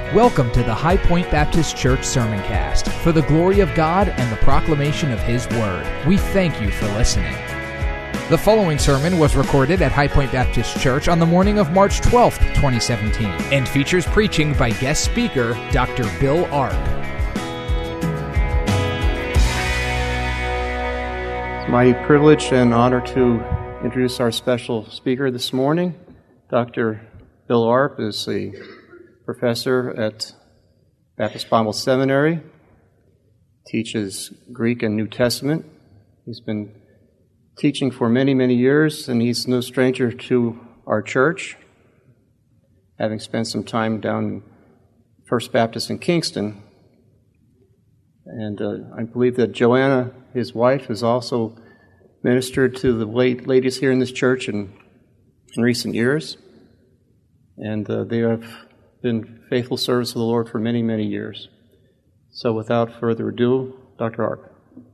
Welcome to the High Point Baptist Church Sermoncast for the glory of God and the proclamation of His Word. We thank you for listening. The following sermon was recorded at High Point Baptist Church on the morning of March 12th, 2017, and features preaching by guest speaker Dr. Bill Arp. It's my privilege and honor to introduce our special speaker this morning. Dr. Bill Arp is a professor at Baptist Bible Seminary, teaches Greek and New Testament. He's been teaching for many, many years, and he's no stranger to our church, having spent some time down in First Baptist in Kingston. And I believe that Joanna, his wife, has also ministered to the ladies here in this church in recent years. And they have been faithful service of the Lord for many, many years. So without further ado, Dr. Arp.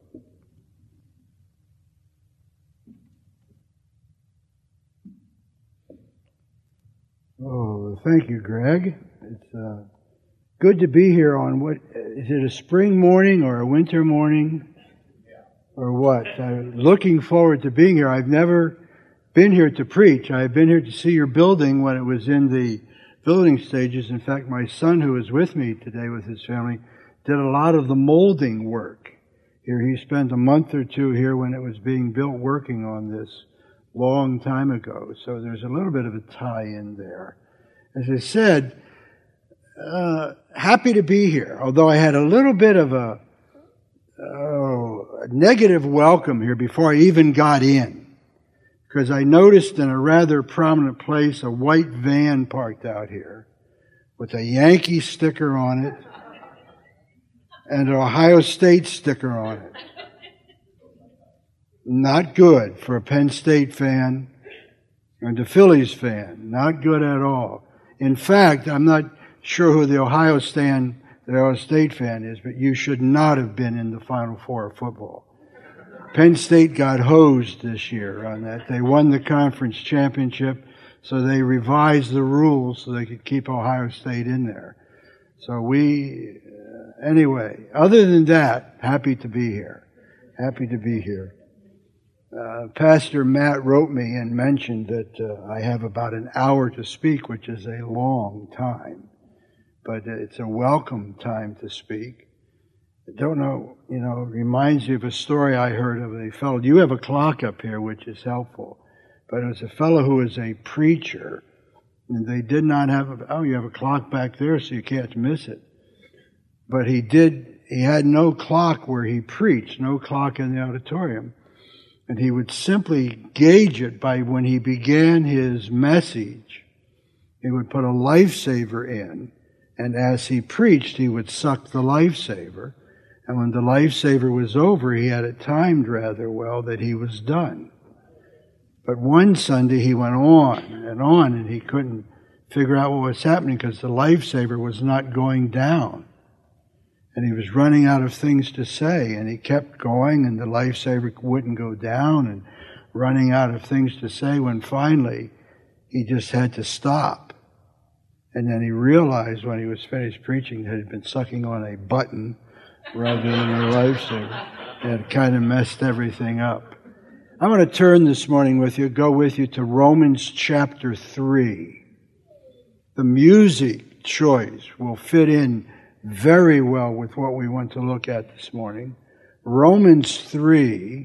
Oh, thank you, Greg. It's good to be here on what, is it a spring morning or a winter morning? Or what? Looking forward to being here. I've never been here to preach. I've been here to see your building when it was in the building stages. In fact, my son, who is with me today with his family, did a lot of the molding work here. He spent a month or two here when it was being built, working on this long time ago. So there's a little bit of a tie-in there. As I said, happy to be here, although I had a little bit of a negative welcome here before I even got in. Because I noticed in a rather prominent place a white van parked out here with a Yankee sticker on it and an Ohio State sticker on it. Not good for a Penn State fan and a Phillies fan. Not good at all. In fact, I'm not sure who the Ohio State fan is, but you should not have been in the Final Four of football. Penn State got hosed this year on that. They won the conference championship, so they revised the rules so they could keep Ohio State in there. So anyway, other than that, happy to be here. Happy to be here. Pastor Matt wrote me and mentioned that I have about an hour to speak, which is a long time. But it's a welcome time to speak. I don't know, it reminds me of a story I heard of a fellow. You have a clock up here, which is helpful. But it was a fellow who was a preacher, and they did not have you have a clock back there, so you can't miss it. But he had no clock where he preached, no clock in the auditorium. And he would simply gauge it by when he began his message, he would put a lifesaver in, and as he preached, he would suck the lifesaver. And when the lifesaver was over, he had it timed rather well that he was done. But one Sunday he went on, and he couldn't figure out what was happening because the lifesaver was not going down. And he was running out of things to say, and he kept going, and the lifesaver wouldn't go down, and running out of things to say when finally he just had to stop. And then he realized when he was finished preaching that he'd been sucking on a button rather than a lifesaver. It kind of messed everything up. I'm going to turn this morning go with you to Romans chapter 3. The music choice will fit in very well with what we want to look at this morning. Romans 3,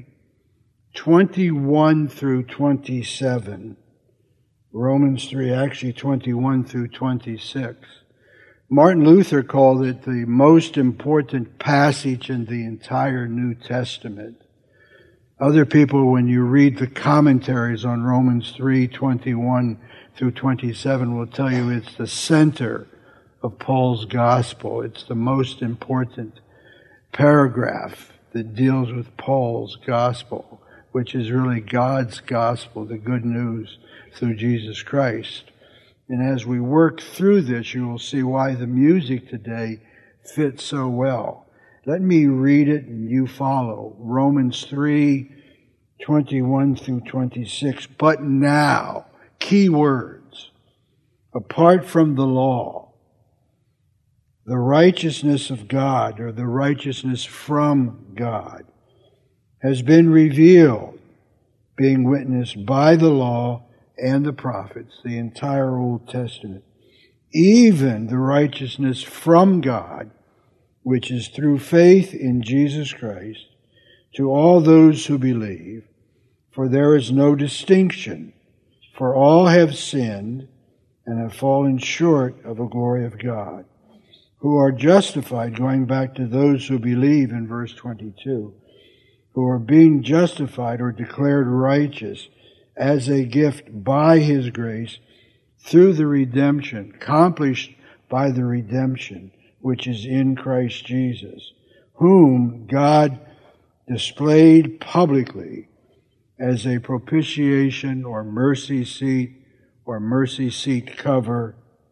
21 through 27. Romans 3, actually 21 through 26. Martin Luther called it the most important passage in the entire New Testament. Other people, when you read the commentaries on Romans 3, 21 through 27, will tell you it's the center of Paul's gospel. It's the most important paragraph that deals with Paul's gospel, which is really God's gospel, the good news through Jesus Christ. And as we work through this, you will see why the music today fits so well. Let me read it and you follow. Romans 3, 21 through 26. But now, key words, apart from the law, the righteousness of God, or the righteousness from God, has been revealed, being witnessed by the law and the prophets, the entire Old Testament, even the righteousness from God, which is through faith in Jesus Christ, to all those who believe, for there is no distinction, for all have sinned and have fallen short of the glory of God, who are justified, going back to those who believe in verse 22, who are being justified or declared righteous as a gift by His grace through the redemption, accomplished by the redemption which is in Christ Jesus, whom God displayed publicly as a propitiation or mercy seat cover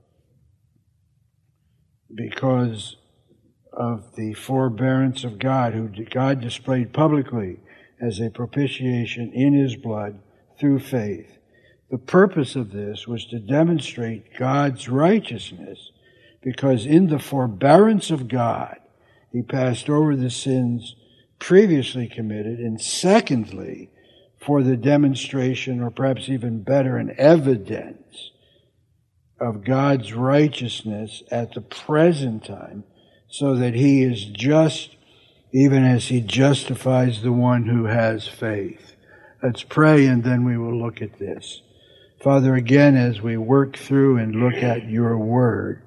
because of the forbearance of God, who God displayed publicly as a propitiation in His blood through faith. The purpose of this was to demonstrate God's righteousness, because in the forbearance of God, He passed over the sins previously committed, and secondly, for the demonstration, or perhaps even better, an evidence of God's righteousness at the present time, so that He is just even as He justifies the one who has faith. Let's pray, and then we will look at this. Father, again, as we work through and look at Your Word,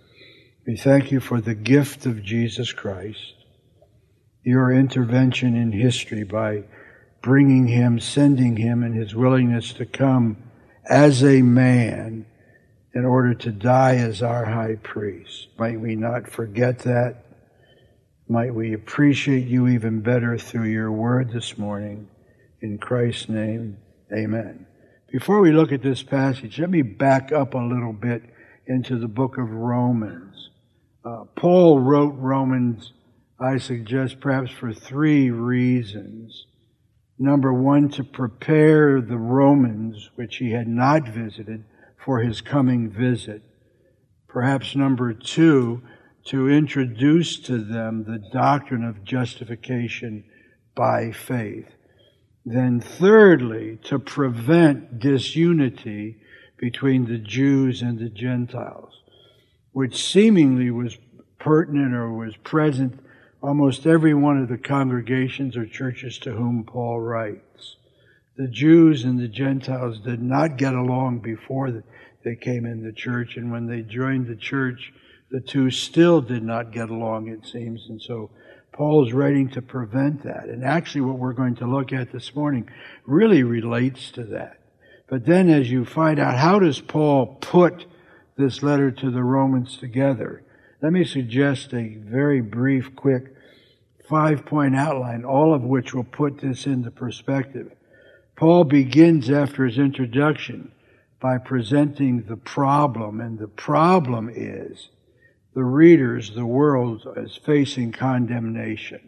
we thank You for the gift of Jesus Christ, Your intervention in history by bringing Him, sending Him, and His willingness to come as a man in order to die as our high priest. Might we not forget that? Might we appreciate You even better through Your Word this morning. In Christ's name, amen. Before we look at this passage, let me back up a little bit into the book of Romans. Paul wrote Romans, I suggest, perhaps for 3 reasons. Number 1, to prepare the Romans, which he had not visited, for his coming visit. Perhaps number 2, to introduce to them the doctrine of justification by faith. Then thirdly, to prevent disunity between the Jews and the Gentiles, which seemingly was pertinent or was present almost every one of the congregations or churches to whom Paul writes. The Jews and the Gentiles did not get along before they came in the church, and when they joined the church, the two still did not get along, it seems, and so Paul's writing to prevent that. And actually what we're going to look at this morning really relates to that. But then as you find out, how does Paul put this letter to the Romans together? Let me suggest a very brief, quick 5-point outline, all of which will put this into perspective. Paul begins after his introduction by presenting the problem, and the problem is the readers, the world, is facing condemnation.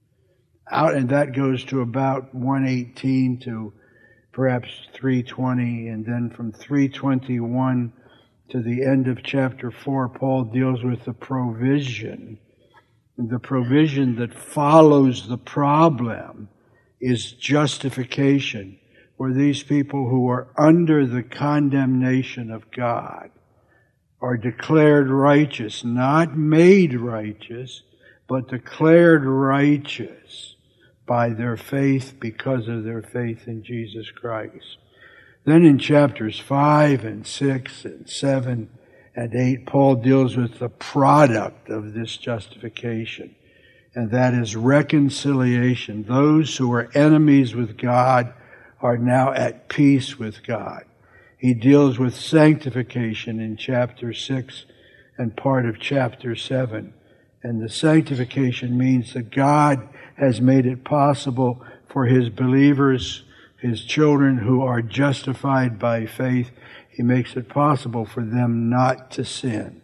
And that goes to about 1:18 to perhaps 3:20, and then from 3:21 to the end of chapter 4, Paul deals with the provision. And the provision that follows the problem is justification, where these people who are under the condemnation of God are declared righteous, not made righteous, but declared righteous by their faith, because of their faith in Jesus Christ. Then in chapters 5 and 6 and 7 and 8, Paul deals with the product of this justification, and that is reconciliation. Those who were enemies with God are now at peace with God. He deals with sanctification in chapter 6 and part of chapter 7. And the sanctification means that God has made it possible for His believers, His children who are justified by faith, He makes it possible for them not to sin.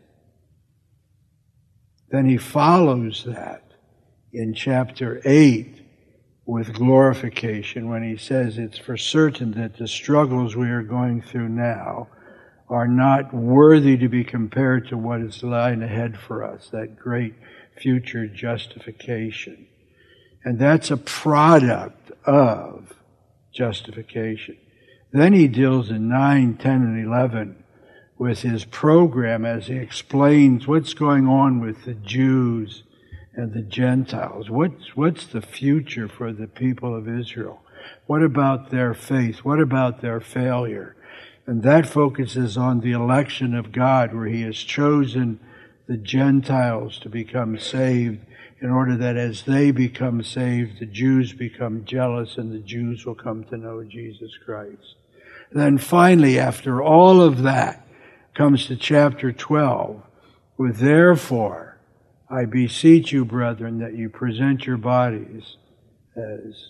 Then He follows that in chapter 8 with glorification, when He says it's for certain that the struggles we are going through now are not worthy to be compared to what is lying ahead for us, that great future justification. And that's a product of justification. Then he deals in 9, 10, and 11 with his program as he explains what's going on with the Jews and the Gentiles. What's the future for the people of Israel? What about their faith? What about their failure? And that focuses on the election of God, where He has chosen the Gentiles to become saved in order that as they become saved, the Jews become jealous and the Jews will come to know Jesus Christ. Then finally, after all of that, comes to chapter 12, with therefore, I beseech you, brethren, that you present your bodies as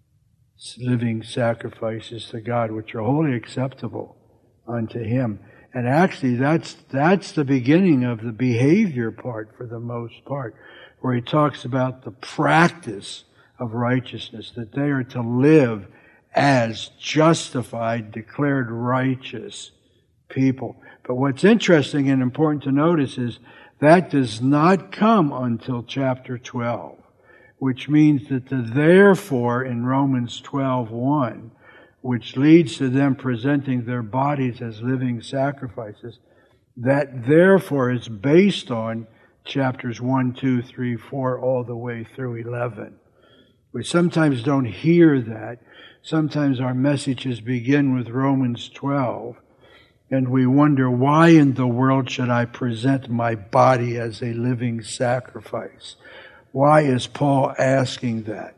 living sacrifices to God, which are wholly acceptable unto Him. And actually, that's the beginning of the behavior part for the most part, where he talks about the practice of righteousness, that they are to live as justified, declared righteous people. But what's interesting and important to notice is that does not come until chapter 12, which means that the therefore in Romans 12:1, which leads to them presenting their bodies as living sacrifices, that therefore is based on chapters 1, 2, 3, 4, all the way through 11. We sometimes don't hear that. Sometimes our messages begin with Romans 12, and we wonder, why in the world should I present my body as a living sacrifice? Why is Paul asking that?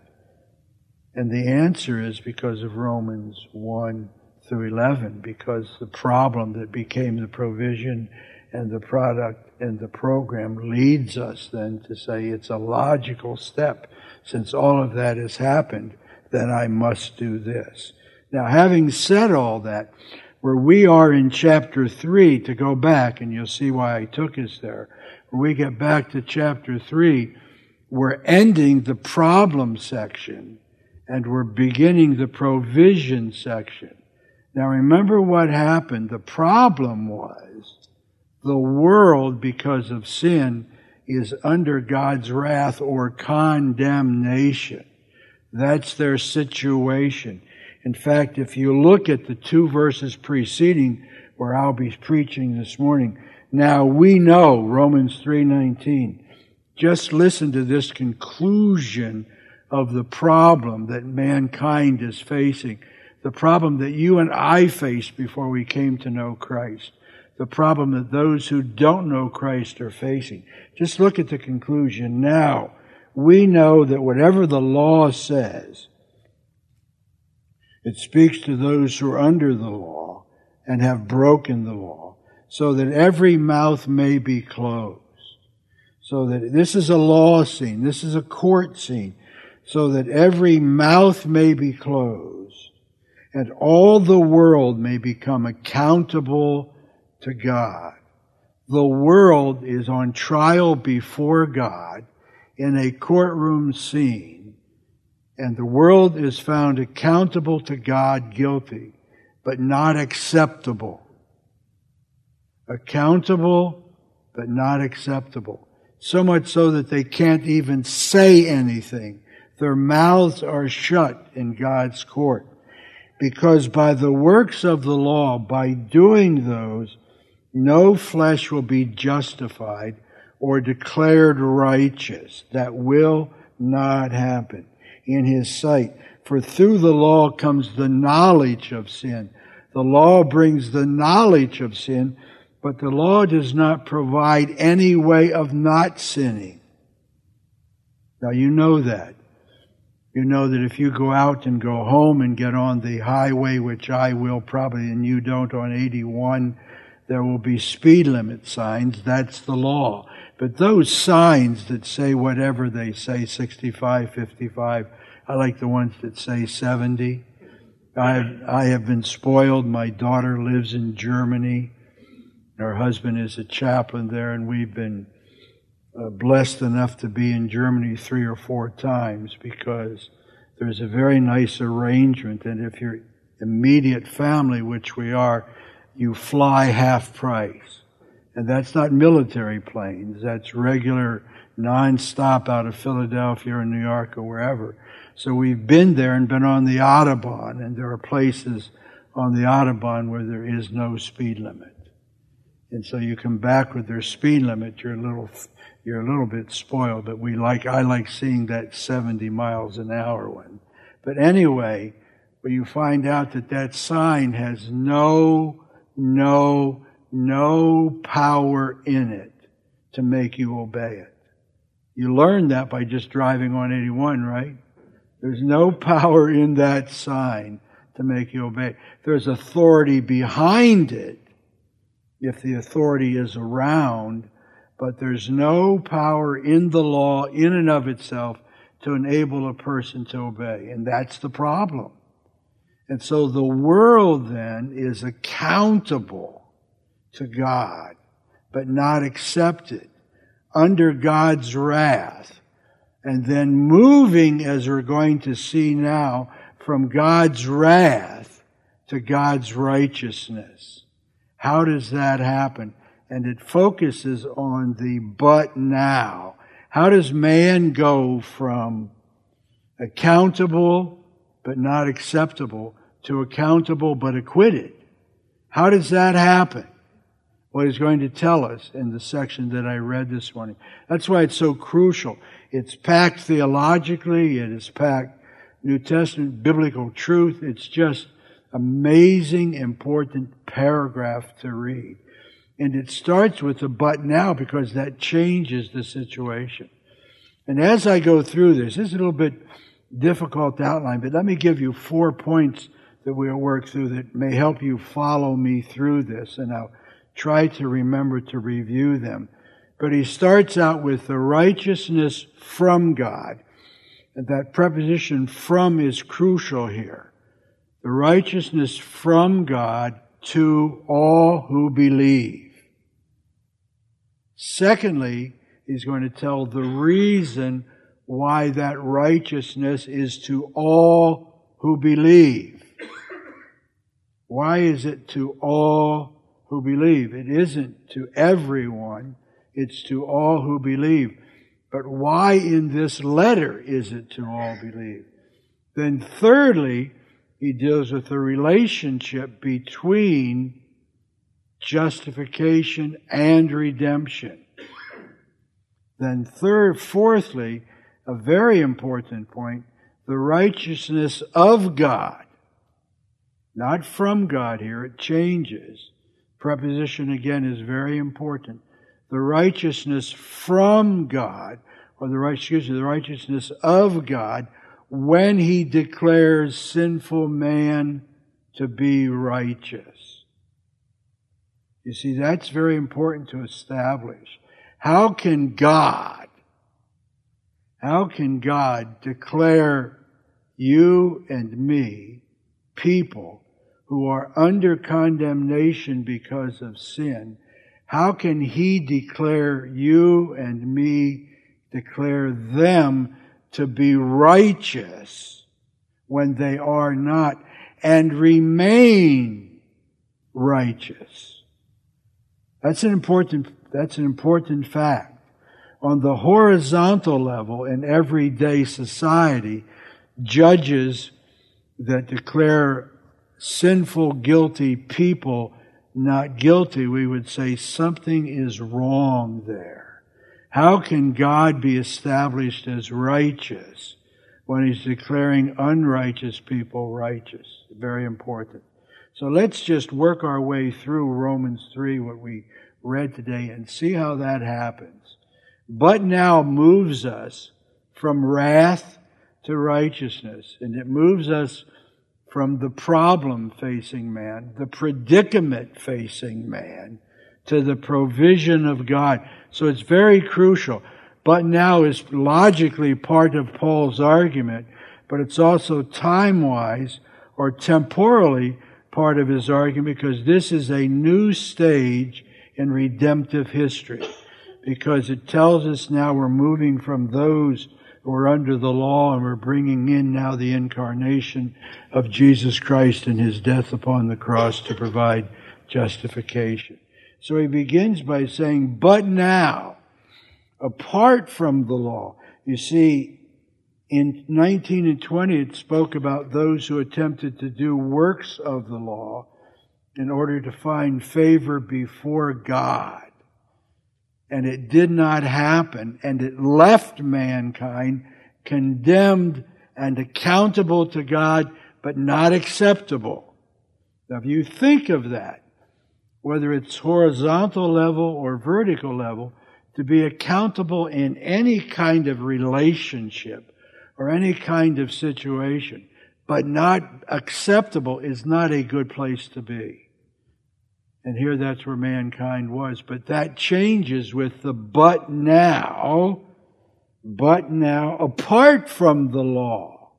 And the answer is because of Romans 1 through 11, because the problem that became the provision and the product and the program leads us then to say it's a logical step. Since all of that has happened, then I must do this. Now, having said all that, where we are in chapter 3, to go back, and you'll see why I took us there, when we get back to chapter 3, we're ending the problem section, and we're beginning the provision section. Now remember what happened. The problem was the world, because of sin, is under God's wrath or condemnation. That's their situation. In fact, if you look at the 2 verses preceding, where I'll be preaching this morning, now we know, Romans 3:19, just listen to this conclusion of the problem that mankind is facing, the problem that you and I faced before we came to know Christ, the problem that those who don't know Christ are facing. Just look at the conclusion. Now, we know that whatever the law says, it speaks to those who are under the law and have broken the law, so that every mouth may be closed. So that this is a law scene, this is a court scene, so that every mouth may be closed, and all the world may become accountable to God. The world is on trial before God in a courtroom scene, and the world is found accountable to God, guilty, but not acceptable. Accountable, but not acceptable. So much so that they can't even say anything. Their mouths are shut in God's court. Because by the works of the law, by doing those, no flesh will be justified or declared righteous. That will not happen in His sight. For through the law comes the knowledge of sin. The law brings the knowledge of sin, but the law does not provide any way of not sinning. Now you know that. You know that if you go out and go home and get on the highway, which I will probably, and you don't, on 81, there will be speed limit signs. That's the law. But those signs that say whatever they say, 65, 55, I like the ones that say 70. I have been spoiled. My daughter lives in Germany. Her husband is a chaplain there, and we've been blessed enough to be in Germany 3 or 4 times, because there's a very nice arrangement, and if your immediate family, which we are, you fly half price. And that's not military planes. That's regular non-stop out of Philadelphia or New York or wherever. So we've been there and been on the Autobahn, and there are places on the Autobahn where there is no speed limit. And so you come back with their speed limit, you're a little bit spoiled, but I like seeing that 70 miles an hour one. But anyway, when you find out that sign has no power in it to make you obey it. You learn that by just driving on 81, right? There's no power in that sign to make you obey it. There's authority behind it if the authority is around, but there's no power in the law in and of itself to enable a person to obey. And that's the problem. And so the world then is accountable to God, but not accepted, under God's wrath, and then moving, as we're going to see now, from God's wrath to God's righteousness. How does that happen? And it focuses on the but now. How does man go from accountable but not acceptable to accountable but acquitted? How does that happen? Well, he's going to tell us in the section that I read this morning. That's why it's so crucial. It's packed theologically. It is packed New Testament biblical truth. It's just amazing, important paragraph to read. And it starts with the but now because that changes the situation. And as I go through this is a little bit difficult to outline, but let me give you 4 points that we'll work through that may help you follow me through this. And I'll try to remember to review them. But he starts out with the righteousness from God. And that preposition from is crucial here. The righteousness from God to all who believe. Secondly, he's going to tell the reason why that righteousness is to all who believe. Why is it to all who believe? It isn't to everyone, it's to all who believe. But why in this letter is it to all believe? Then thirdly, he deals with the relationship between justification and redemption. Then fourthly, a very important point, the righteousness of God. Not from God here, it changes. Preposition again is very important. The righteousness from God, or the righteousness of God, when He declares sinful man to be righteous. You see, that's very important to establish. How can God declare you and me, people who are under condemnation because of sin, how can He declare you and me, declare them to be righteous when they are not, and remain righteous? That's an important fact. On the horizontal level in everyday society, judges that declare sinful, guilty people not guilty, we would say something is wrong there. How can God be established as righteous when He's declaring unrighteous people righteous? Very important. So let's just work our way through Romans 3, what we read today, and see how that happens. But now moves us from wrath to righteousness, and it moves us from the problem facing man, the predicament facing man, to the provision of God. So it's very crucial. But now is logically part of Paul's argument, but it's also time-wise or temporally part of his argument, because this is a new stage in redemptive history. Because it tells us now we're moving from those who are under the law, and we're bringing in now the incarnation of Jesus Christ and His death upon the cross to provide justification. So he begins by saying, but now, apart from the law. You see, in 19 and 20 it spoke about those who attempted to do works of the law in order to find favor before God. And it did not happen, and it left mankind condemned and accountable to God, but not acceptable. Now, if you think of that, whether it's horizontal level or vertical level, to be accountable in any kind of relationship or any kind of situation, but not acceptable, is not a good place to be. And here that's where mankind was. But that changes with the but now, apart from the law,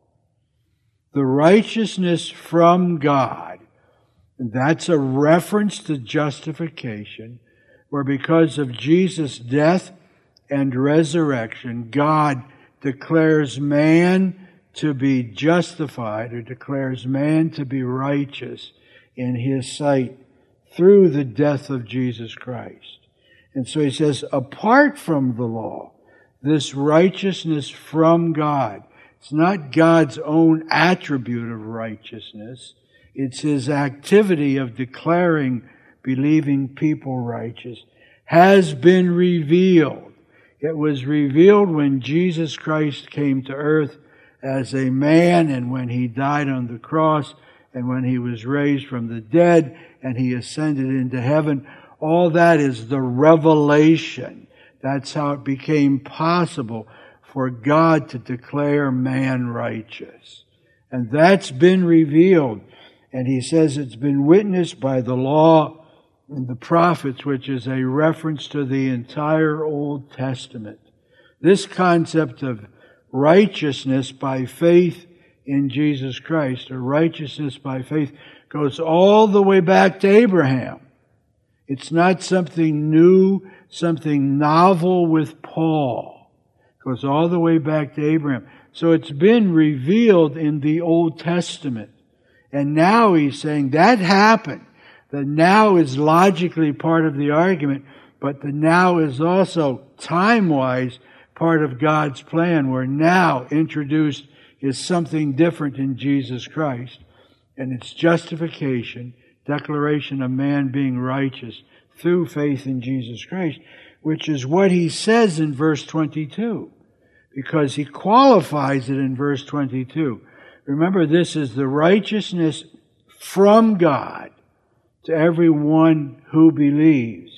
the righteousness from God. And that's a reference to justification, where because of Jesus' death and resurrection, God declares man to be justified, or declares man to be righteous in His sight through the death of Jesus Christ. And so he says, apart from the law, this righteousness from God, it's not God's own attribute of righteousness, it's His activity of declaring believing people righteous, has been revealed. It was revealed when Jesus Christ came to earth as a man, and when He died on the cross, and when He was raised from the dead, and He ascended into heaven. All that is the revelation. That's how it became possible for God to declare man righteous. And that's been revealed. And he says it's been witnessed by the law and the prophets, which is a reference to the entire Old Testament. This concept of righteousness by faith in Jesus Christ, or righteousness by faith, goes all the way back to Abraham. It's not something new, something novel with Paul. It goes all the way back to Abraham. So it's been revealed in the Old Testament. And now he's saying that happened. The now is logically part of the argument, but the now is also time-wise part of God's plan, where now introduced is something different in Jesus Christ. And it's justification, declaration of man being righteous through faith in Jesus Christ, which is what he says in verse 22, because he qualifies it in verse 22. Remember, this is the righteousness from God to everyone who believes.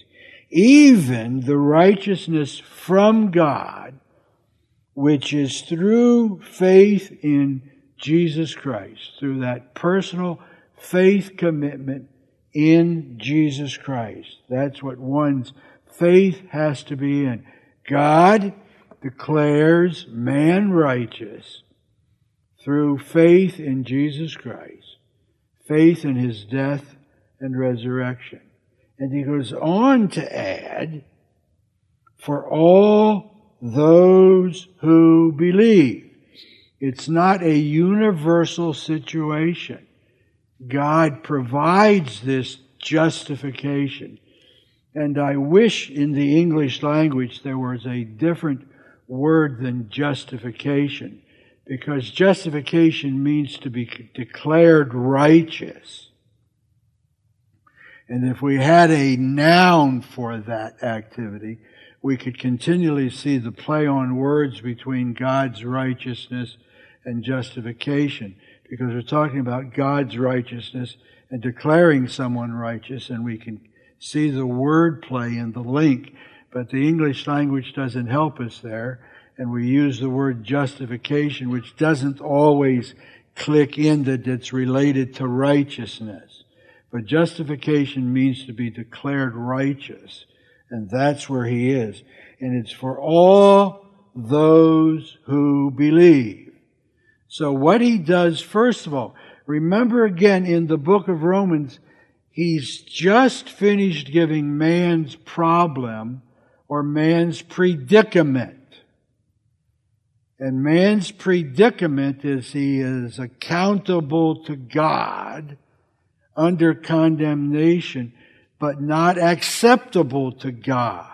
Even the righteousness from God, which is through faith in Jesus Christ, through that personal faith commitment in Jesus Christ. That's what one's faith has to be in. God declares man righteous through faith in Jesus Christ, faith in His death and resurrection. And he goes on to add, for all those who believe. It's not a universal situation. God provides this justification. And I wish in the English language there was a different word than justification, because justification means to be declared righteous. And if we had a noun for that activity, we could continually see the play on words between God's righteousness and justification, because we're talking about God's righteousness and declaring someone righteous, and we can see the word play in the link. But the English language doesn't help us there, and we use the word justification, which doesn't always click in that it's related to righteousness. But justification means to be declared righteous, and that's where he is. And it's for all those who believe. So what he does, first of all, remember again in the book of Romans, he's just finished giving man's problem or man's predicament. And man's predicament is he is accountable to God under condemnation, but not acceptable to God.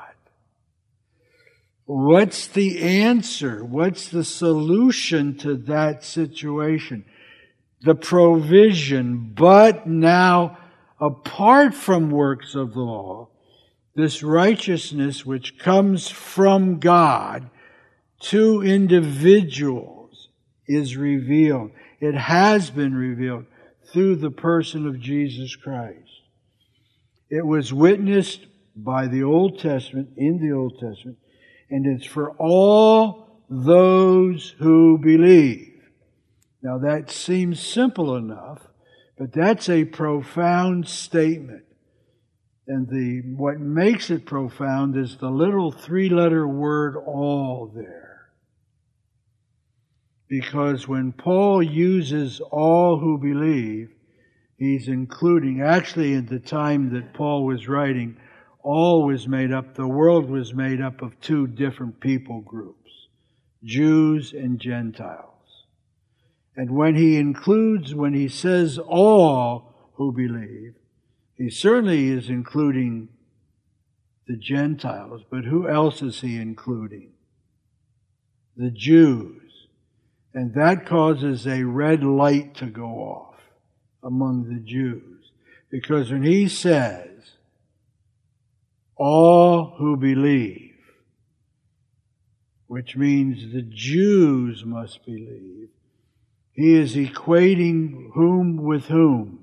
What's the answer? What's the solution to that situation? The provision, but now, apart from works of the law, this righteousness which comes from God to individuals is revealed. It has been revealed through the person of Jesus Christ. It was witnessed by the Old Testament, in the Old Testament, and it's for all those who believe. Now that seems simple enough, but that's a profound statement. And what makes it profound is the little 3-letter word all there. Because when Paul uses all who believe, he's including, actually at the time that Paul was writing, all was made up, the world was made up of 2 different people groups, Jews and Gentiles. And when he says all who believe, he certainly is including the Gentiles, but who else is he including? The Jews. And that causes a red light to go off among the Jews. Because when he says, all who believe, which means the Jews must believe, he is equating whom with whom?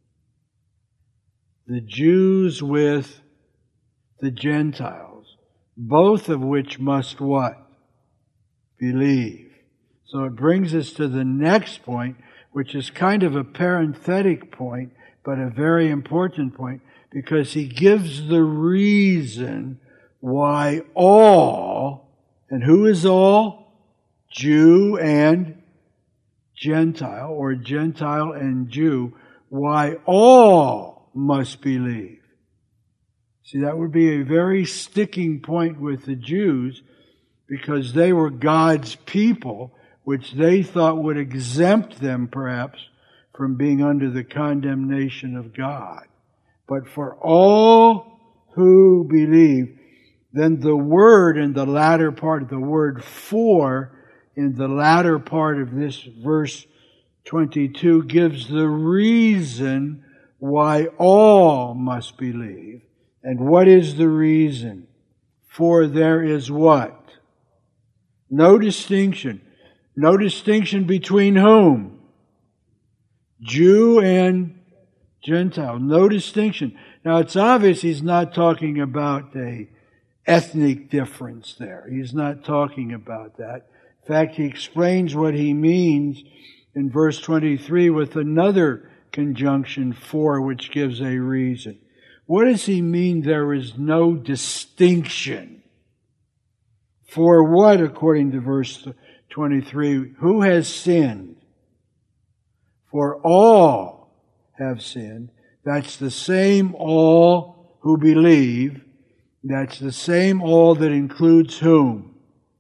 The Jews with the Gentiles, both of which must what? Believe. So it brings us to the next point, which is kind of a parenthetic point, but a very important point, because he gives the reason why all, and who is all? Jew and Gentile, or Gentile and Jew, why all must believe. See, that would be a very sticking point with the Jews, because they were God's people, which they thought would exempt them perhaps from being under the condemnation of God. But for all who believe, then the word in the latter part, the word for, in the latter part of this verse 22 gives the reason why all must believe. And what is the reason? For there is what? No distinction. No distinction between whom? Jew and Gentile. No distinction. Now it's obvious he's not talking about a ethnic difference there. He's not talking about that. In fact, he explains what he means in verse 23 with another conjunction for, which gives a reason. What does he mean there is no distinction? For what, according to verse 23, who has sinned? For all have sinned. That's the same all who believe. That's the same all that includes whom?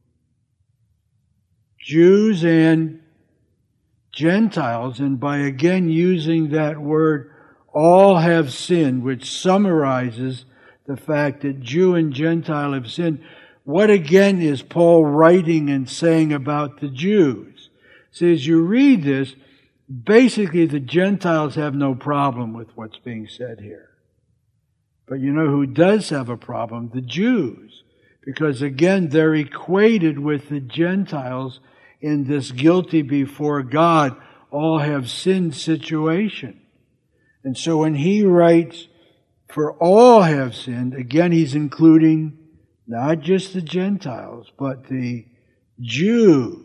Jews and Gentiles. And by again using that word, all have sinned, which summarizes the fact that Jew and Gentile have sinned. What again is Paul writing and saying about the Jews? See, as you read this, basically the Gentiles have no problem with what's being said here. But you know who does have a problem? The Jews. Because again, they're equated with the Gentiles in this guilty before God, all have sinned situation. And so when he writes, for all have sinned, again he's including not just the Gentiles, but the Jews.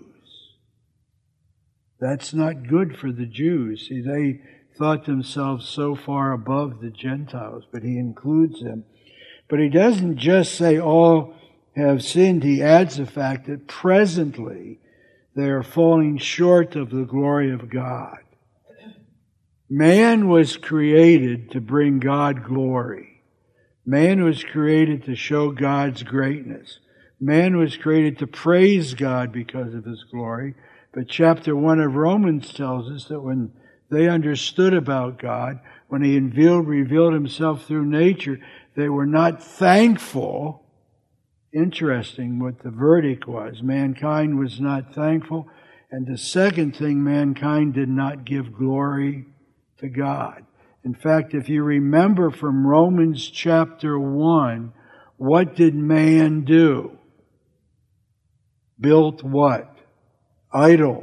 That's not good for the Jews. See, they thought themselves so far above the Gentiles, but he includes them. But he doesn't just say all have sinned. He adds the fact that presently they are falling short of the glory of God. Man was created to bring God glory. Man was created to show God's greatness. Man was created to praise God because of His glory. But chapter 1 of Romans tells us that when They understood about God. When He revealed Himself through nature, they were not thankful. Interesting what the verdict was. Mankind was not thankful. And the second thing, mankind did not give glory to God. In fact, if you remember from Romans chapter 1, what did man do? Built what? Idols.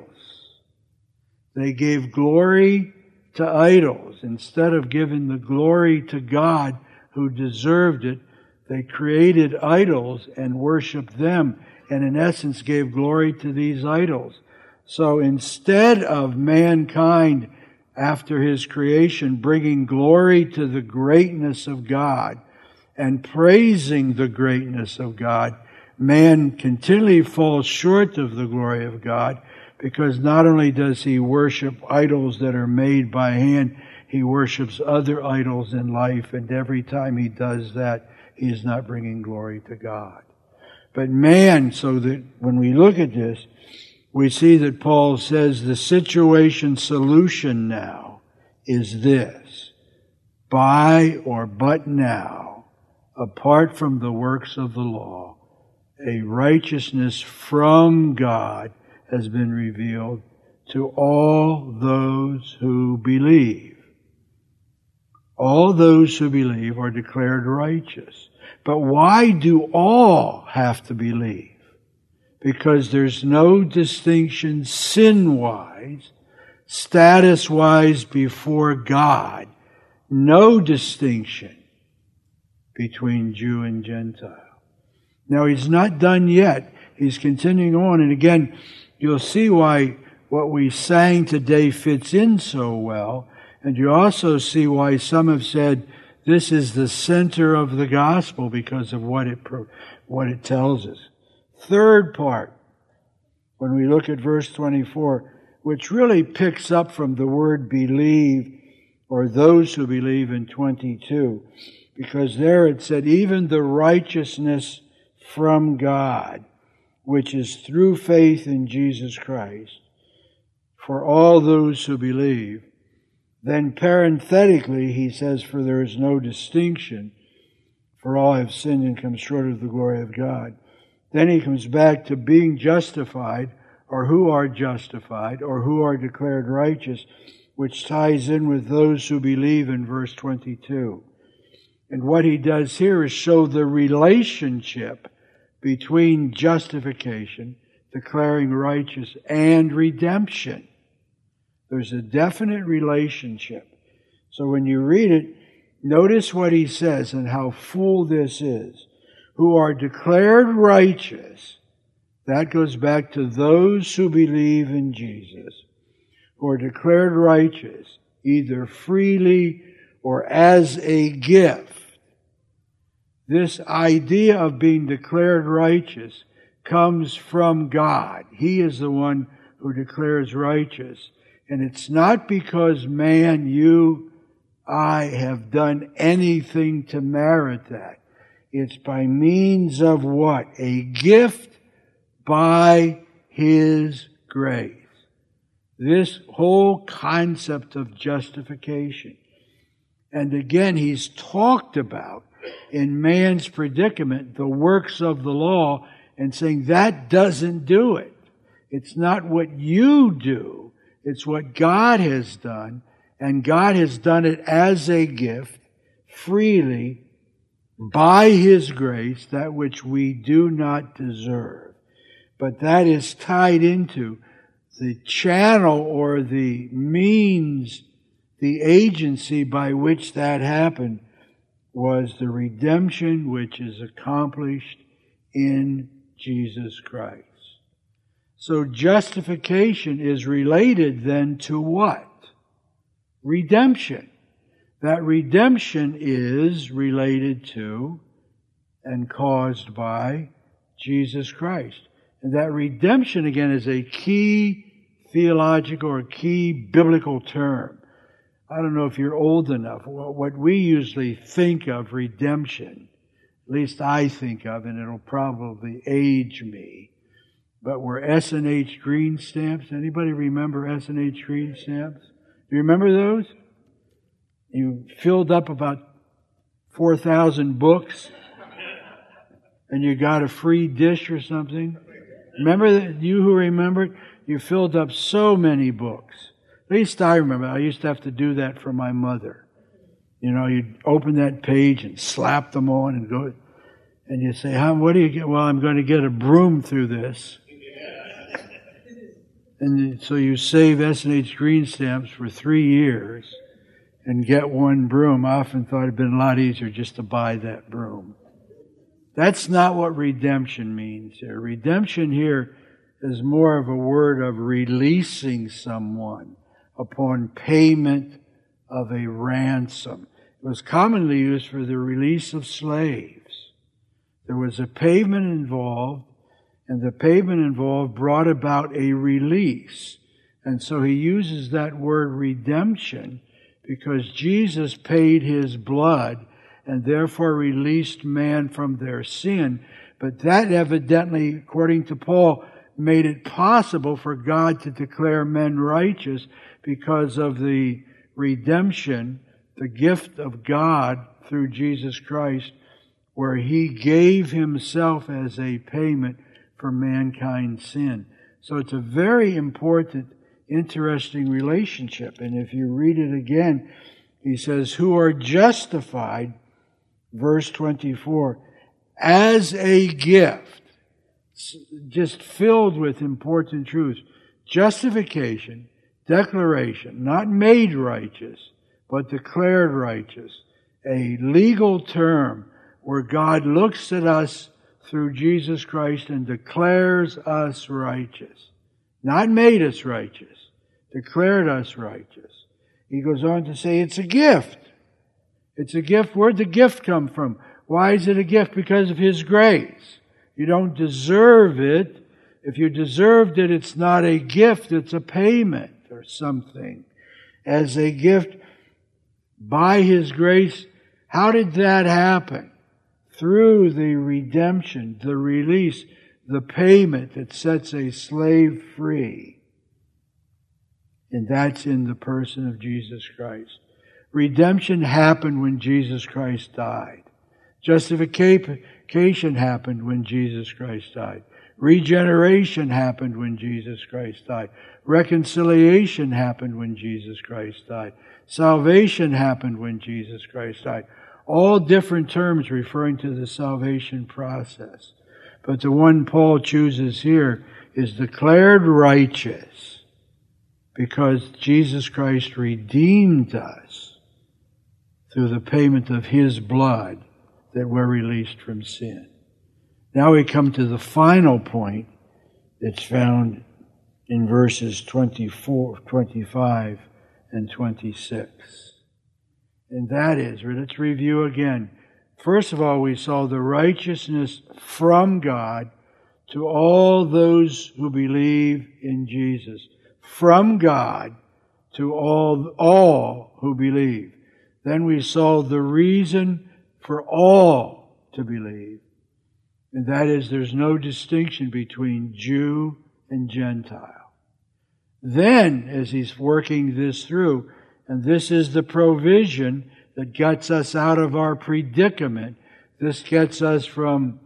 They gave glory to idols. Instead of giving the glory to God who deserved it, they created idols and worshiped them, and in essence gave glory to these idols. So instead of mankind, after His creation, bringing glory to the greatness of God and praising the greatness of God, man continually falls short of the glory of God, because not only does he worship idols that are made by hand, he worships other idols in life, and every time he does that, he is not bringing glory to God. But man, so that when we look at this, we see that Paul says the situation solution now is this: by or but now, apart from the works of the law, a righteousness from God has been revealed to all those who believe. All those who believe are declared righteous. But why do all have to believe? Because there's no distinction sin-wise, status-wise before God. No distinction between Jew and Gentile. Now, he's not done yet. He's continuing on. And again, you'll see why what we sang today fits in so well. And you also see why some have said this is the center of the gospel because of what it tells us. Third part, when we look at verse 24, which really picks up from the word believe, or those who believe in 22, because there it said, even the righteousness from God, which is through faith in Jesus Christ, for all those who believe. Then parenthetically, he says, for there is no distinction, for all have sinned and come short of the glory of God. Then he comes back to being justified, or who are justified, or who are declared righteous, which ties in with those who believe in verse 22. And what he does here is show the relationship between justification, declaring righteous, and redemption. There's a definite relationship. So when you read it, notice what he says and how full this is. Who are declared righteous. That goes back to those who believe in Jesus. Who are declared righteous, either freely or as a gift. This idea of being declared righteous comes from God. He is the one who declares righteous. And it's not because man, you, I have done anything to merit that. It's by means of what? A gift by His grace. This whole concept of justification. And again, he's talked about in man's predicament the works of the law and saying that doesn't do it. It's not what you do. It's what God has done. And God has done it as a gift, freely, by His grace, that which we do not deserve. But that is tied into the channel or the means, the agency by which that happened was the redemption which is accomplished in Jesus Christ. So justification is related then to what? Redemption. That redemption is related to and caused by Jesus Christ. And that redemption, again, is a key theological or key biblical term. I don't know if you're old enough. What we usually think of redemption, at least I think of, and it'll probably age me, but were S&H green stamps. Anybody remember S&H green stamps? Do you remember those? You filled up about 4,000 books and you got a free dish or something. Remember that? You who remember it? You filled up so many books. At least I remember. I used to have to do that for my mother. You know, you'd open that page and slap them on and go, and you say, what do you get? Well, I'm going to get a broom through this. And so you save S&H green stamps for 3 years and get one broom. I often thought it'd been a lot easier just to buy that broom. That's not what redemption means here. Redemption here is more of a word of releasing someone upon payment of a ransom. It was commonly used for the release of slaves. There was a payment involved, and the payment involved brought about a release. And so he uses that word redemption because Jesus paid his blood and therefore released man from their sin. But that evidently, according to Paul, made it possible for God to declare men righteous because of the redemption, the gift of God through Jesus Christ, where he gave himself as a payment for mankind's sin. So it's a very important, interesting relationship. And if you read it again, he says, who are justified, verse 24, as a gift, just filled with important truths. Justification, declaration, not made righteous, but declared righteous. A legal term where God looks at us through Jesus Christ and declares us righteous. Not made us righteous, declared us righteous. He goes on to say it's a gift. It's a gift. Where'd the gift come from? Why is it a gift? Because of His grace. You don't deserve it. If you deserved it, it's not a gift, it's a payment or something. As a gift by His grace. How did that happen? Through the redemption, the release, the payment that sets a slave free. And that's in the person of Jesus Christ. Redemption happened when Jesus Christ died. Justification happened when Jesus Christ died. Regeneration happened when Jesus Christ died. Reconciliation happened when Jesus Christ died. Salvation happened when Jesus Christ died. All different terms referring to the salvation process. But the one Paul chooses here is declared righteous because Jesus Christ redeemed us through the payment of His blood that we're released from sin. Now we come to the final point that's found in verses 24, 25, and 26. And that is, let's review again. First of all, we saw the righteousness from God to all those who believe in Jesus. From God to all who believe. Then we saw the reason for all to believe. And that is, there's no distinction between Jew and Gentile. Then, as he's working this through, and this is the provision that gets us out of our predicament. This gets us from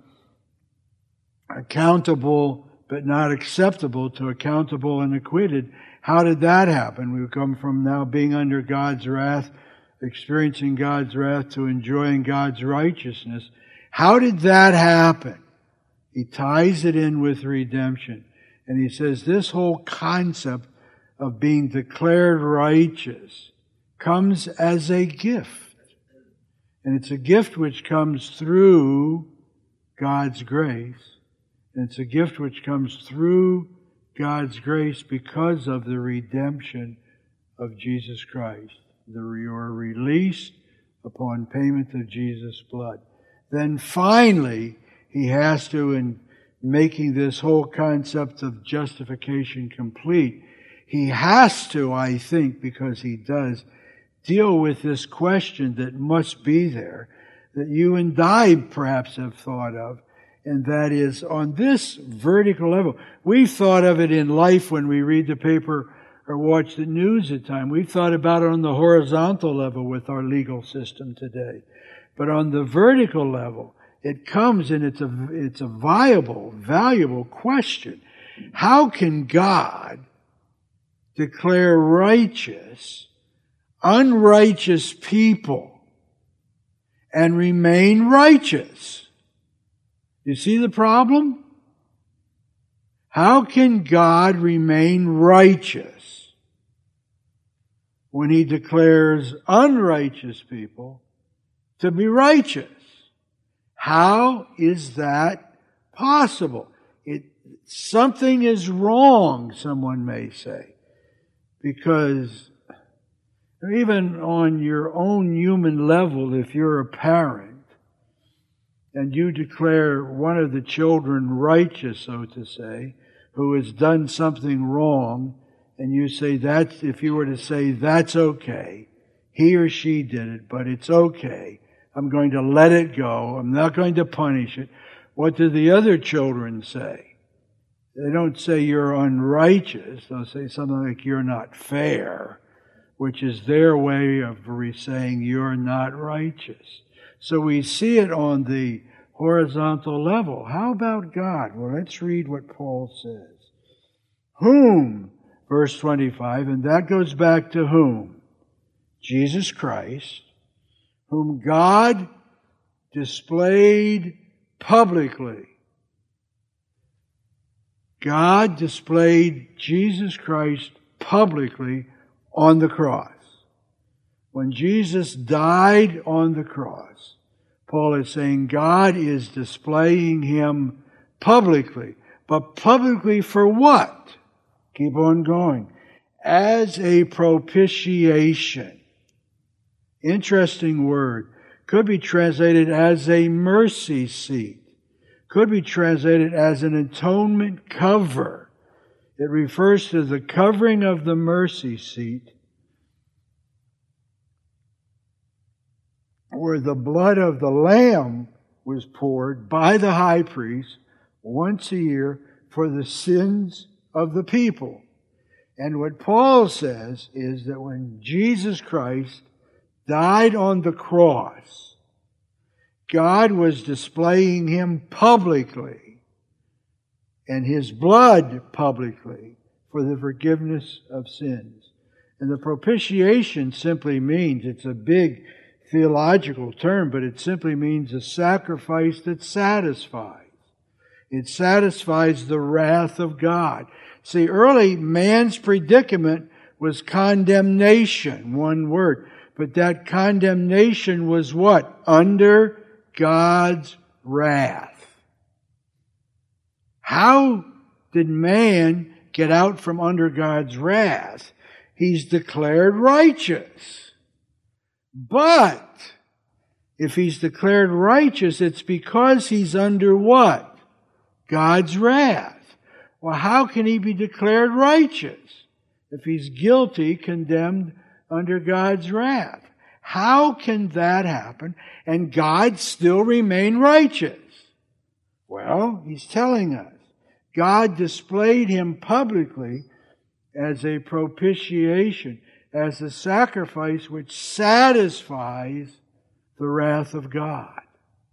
accountable but not acceptable to accountable and acquitted. How did that happen? We've come from now being under God's wrath, experiencing God's wrath, to enjoying God's righteousness. How did that happen? He ties it in with redemption. And he says this whole concept of being declared righteous comes as a gift. And it's a gift which comes through God's grace. And it's a gift which comes through God's grace because of the redemption of Jesus Christ. You are released upon payment of Jesus' blood. Then finally, he has to, in making this whole concept of justification complete, he has to, I think, because he does, deal with this question that must be there, that you and I perhaps have thought of, and that is on this vertical level. We've thought of it in life when we read the paper or watch the news at times. We've thought about it on the horizontal level with our legal system today. But on the vertical level, it comes and it's a viable, valuable question. How can God declare righteous unrighteous people and remain righteous? You see the problem? How can God remain righteous when He declares unrighteous people to be righteous? How is that possible? Something is wrong, someone may say, because even on your own human level, if you're a parent and you declare one of the children righteous, so to say, who has done something wrong, and you say that's, if you were to say that's okay, he or she did it, but it's okay, I'm going to let it go, I'm not going to punish it. What do the other children say? They don't say you're unrighteous. They'll say something like you're not fair, which is their way of saying you're not righteous. So we see it on the horizontal level. How about God? Well, let's read what Paul says. Whom, verse 25, and that goes back to whom? Jesus Christ, whom God displayed publicly. God displayed Jesus Christ publicly on the cross. When Jesus died on the cross, Paul is saying God is displaying Him publicly. But publicly for what? Keep on going. As a propitiation. Interesting word. Could be translated as a mercy seat. Could be translated as an atonement cover. It refers to the covering of the mercy seat, where the blood of the lamb was poured by the high priest once a year for the sins of the people. And what Paul says is that when Jesus Christ died on the cross, God was displaying Him publicly and His blood publicly for the forgiveness of sins. And the propitiation simply means, it's a big theological term, but it simply means a sacrifice that satisfies. It satisfies the wrath of God. See, early man's predicament was condemnation, one word. But that condemnation was what? Under God's wrath. How did man get out from under God's wrath? He's declared righteous. But if he's declared righteous, it's because he's under what? God's wrath. Well, how can he be declared righteous if he's guilty, condemned under God's wrath? How can that happen and God still remain righteous? Well, He's telling us. God displayed Him publicly as a propitiation, as a sacrifice which satisfies the wrath of God.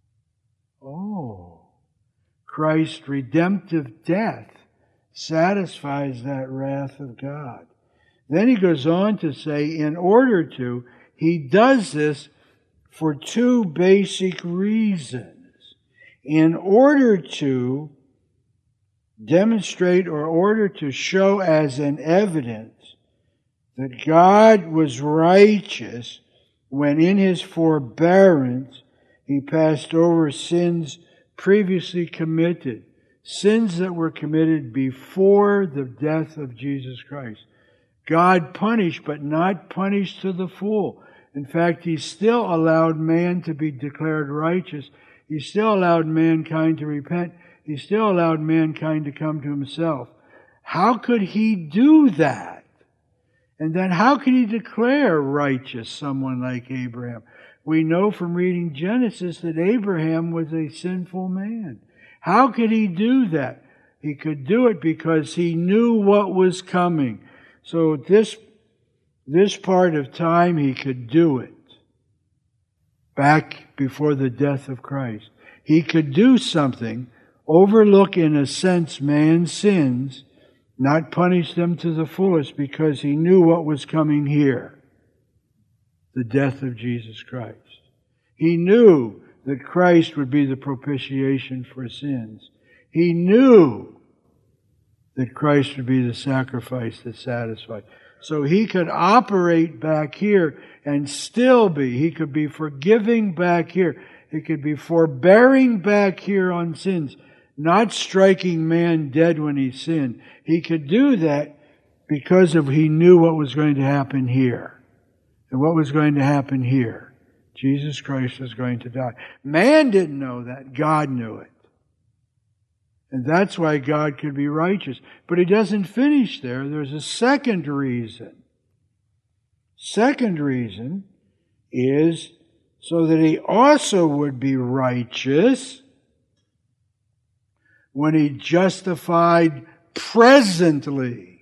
Oh, Christ's redemptive death satisfies that wrath of God. Then He goes on to say, in order to, He does this for two basic reasons. In order to demonstrate or order to show as an evidence that God was righteous when in His forbearance He passed over sins previously committed, sins that were committed before the death of Jesus Christ. God punished, but not punished to the full. In fact, He still allowed man to be declared righteous. He still allowed mankind to repent. He still allowed mankind to come to Himself. How could He do that? And then how could He declare righteous someone like Abraham? We know from reading Genesis that Abraham was a sinful man. How could He do that? He could do it because He knew what was coming. So this part of time He could do it. Back before the death of Christ. He could do something, overlook in a sense man's sins, not punish them to the fullest because He knew what was coming here. The death of Jesus Christ. He knew that Christ would be the propitiation for sins. He knew that Christ would be the sacrifice that satisfied. So He could operate back here and still be. He could be forgiving back here. He could be forbearing back here on sins, not striking man dead when he sinned. He could do that because He knew what was going to happen here. And what was going to happen here? Jesus Christ was going to die. Man didn't know that. God knew it. And that's why God could be righteous. But He doesn't finish there. There's a second reason. Second reason is so that He also would be righteous when He justified presently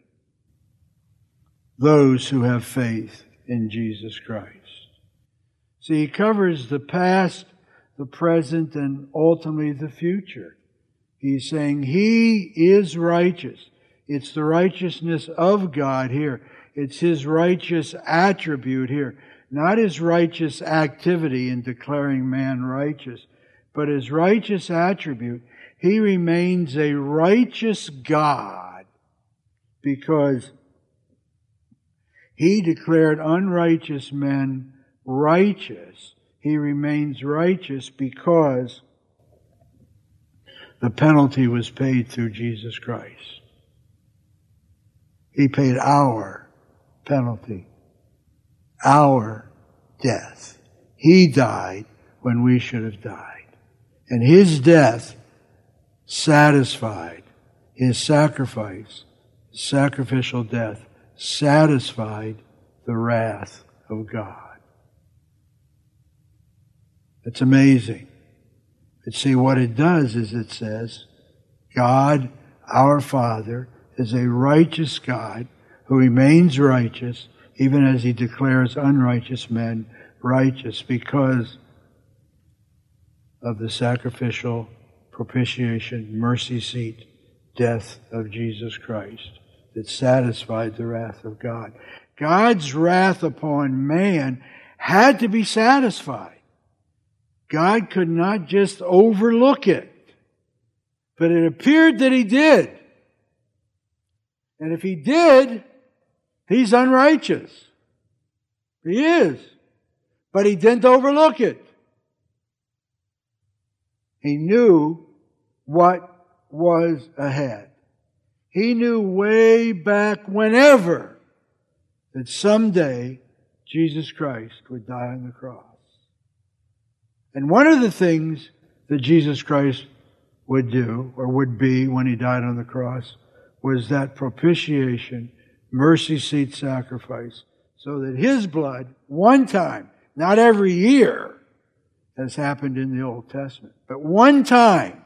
those who have faith in Jesus Christ. See, He covers the past, the present, and ultimately the future. He's saying He is righteous. It's the righteousness of God here. It's His righteous attribute here. Not His righteous activity in declaring man righteous, but His righteous attribute. He remains a righteous God because He declared unrighteous men righteous. He remains righteous because the penalty was paid through Jesus Christ. He paid our penalty, our death. He died when we should have died. And His death satisfied, His sacrifice, sacrificial death, satisfied the wrath of God. It's amazing. But see, what it does is it says, God, our Father, is a righteous God who remains righteous even as He declares unrighteous men righteous because of the sacrificial propitiation, mercy seat, death of Jesus Christ that satisfied the wrath of God. God's wrath upon man had to be satisfied. God could not just overlook it. But it appeared that He did. And if He did, He's unrighteous. He is. But He didn't overlook it. He knew what was ahead. He knew way back whenever that someday Jesus Christ would die on the cross. And one of the things that Jesus Christ would do, or would be when He died on the cross, was that propitiation, mercy seat sacrifice, so that His blood, one time, not every year, as happened in the Old Testament, but one time,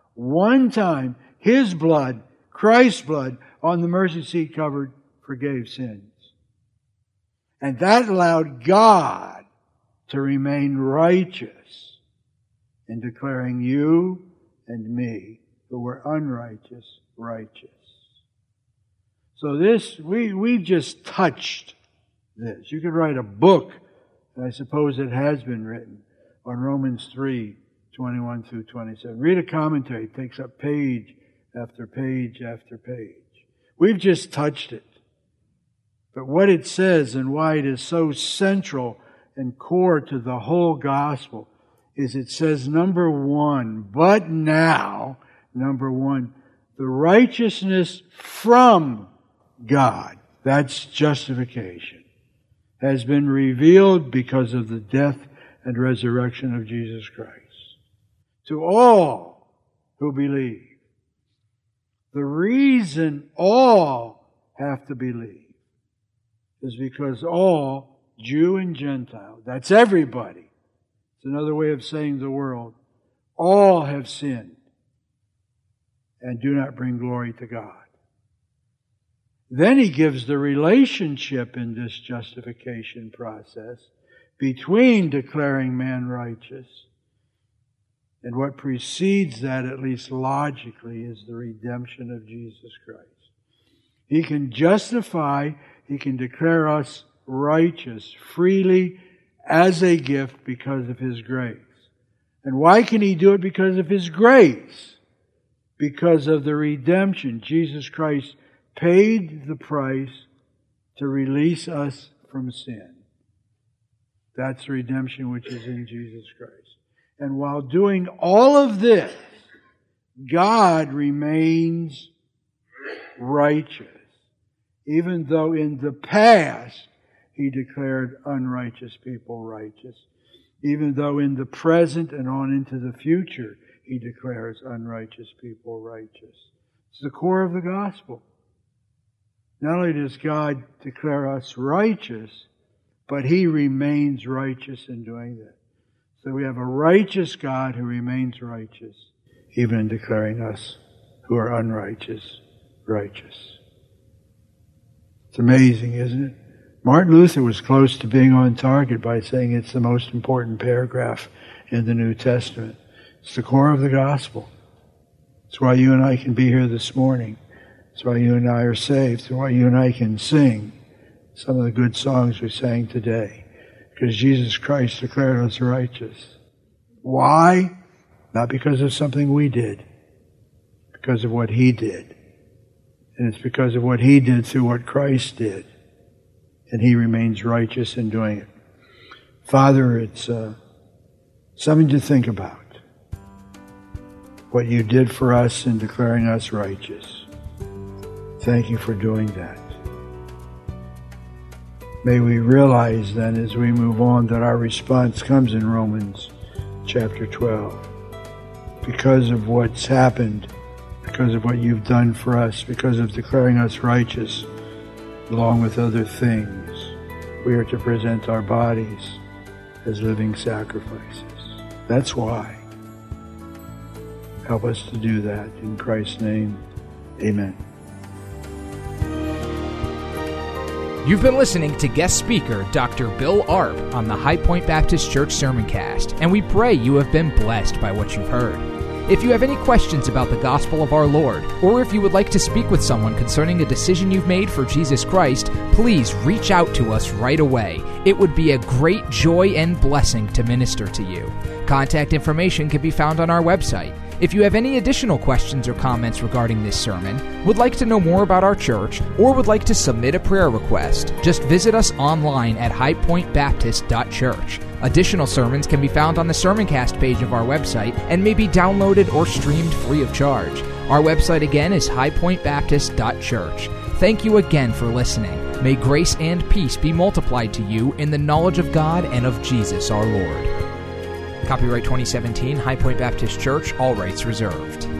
His blood, Christ's blood, on the mercy seat covered, forgave sins. And that allowed God to remain righteous in declaring you and me, who were unrighteous, righteous. So this, we've just touched this. You could write a book, and I suppose it has been written, on Romans 3, 21 through 27. Read a commentary. It takes up page after page after page. We've just touched it. But what it says and why it is so central and core to the whole gospel is it says, number one, but now, number one, the righteousness from God, that's justification, has been revealed because of the death and resurrection of Jesus Christ. To all who believe. The reason all have to believe is because all, Jew and Gentile, that's everybody. It's another way of saying the world. All have sinned and do not bring glory to God. Then he gives the relationship in this justification process between declaring man righteous. And what precedes that, at least logically, is the redemption of Jesus Christ. He can justify, He can declare us righteous freely as a gift because of His grace. And why can He do it? Because of His grace. Because of the redemption. Jesus Christ paid the price to release us from sin. That's redemption which is in Jesus Christ. And while doing all of this, God remains righteous. Even though in the past He declared unrighteous people righteous. Even though in the present and on into the future He declares unrighteous people righteous. It's the core of the gospel. Not only does God declare us righteous, but He remains righteous in doing that. So we have a righteous God who remains righteous, even in declaring us who are unrighteous, righteous. It's amazing, isn't it? Martin Luther was close to being on target by saying it's the most important paragraph in the New Testament. It's the core of the gospel. It's why you and I can be here this morning. It's why you and I are saved. It's why you and I can sing some of the good songs we sang today. Because Jesus Christ declared us righteous. Why? Not because of something we did. Because of what He did. And it's because of what He did through what Christ did. And He remains righteous in doing it. Father, it's something to think about. What You did for us in declaring us righteous. Thank You for doing that. May we realize then as we move on that our response comes in Romans chapter 12. Because of what's happened, because of what You've done for us, because of declaring us righteous, along with other things, we are to present our bodies as living sacrifices. That's why. Help us to do that. In Christ's name, amen. You've been listening to guest speaker Dr. Bill Arp on the High Point Baptist Church Sermoncast, and we pray you have been blessed by what you've heard. If you have any questions about the gospel of our Lord, or if you would like to speak with someone concerning a decision you've made for Jesus Christ, please reach out to us right away. It would be a great joy and blessing to minister to you. Contact information can be found on our website. If you have any additional questions or comments regarding this sermon, would like to know more about our church, or would like to submit a prayer request, just visit us online at highpointbaptist.church. Additional sermons can be found on the Sermoncast page of our website and may be downloaded or streamed free of charge. Our website again is highpointbaptist.church. Thank you again for listening. May grace and peace be multiplied to you in the knowledge of God and of Jesus our Lord. Copyright 2017, High Point Baptist Church, all rights reserved.